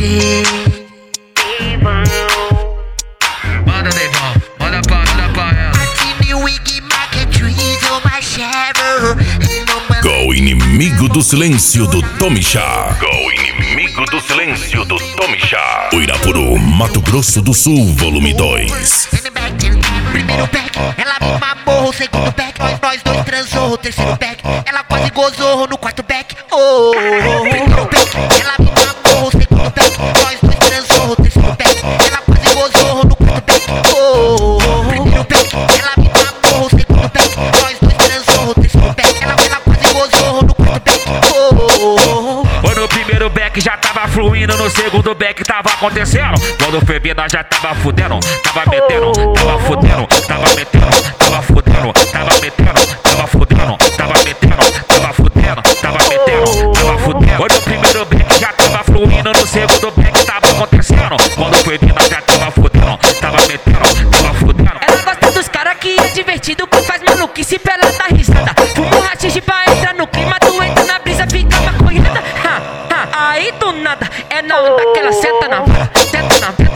Manda, Neymar, manda pra ela. Com o inimigo do silêncio do Tomixá. Com o inimigo do silêncio do Tomixá. Uirapuru, Mato Grosso do Sul, volume 2. Primeiro pack, ela me mamou. Segundo pack, nós dois transou. Terceiro pack, ela quase gozou no quarto pack. Primeiro pack, ela me mamou. Segundo pack, nós dois transou. Terceiro pack, ela quase gozou no quarto pack. Primeiro pack, ela me mamou. Segundo pack, nós dois transou. Terceiro pack, ela quase gozou no quarto pack. No primeiro back já tava fluindo, no segundo back tava acontecendo. Quando foi vir nós já tava fudendo, tava metendo, tava fudendo, tava metendo, tava fudendo, tava metendo, tava fudendo, tava metendo, tava fudendo, tava metendo, tava fudendo. No primeiro back já tava fluindo, no segundo back tava acontecendo. Quando foi vir nós já tava fudendo, tava metendo, tava fudendo. Ela gosta dos cara que é divertido, que faz maluquice pra ela dar risada. Fumo rachixe pra entrar no clima, tu entra na brisa, fica maconhada. Aí do nada, é na onda que ela senta na vara, senta na vara.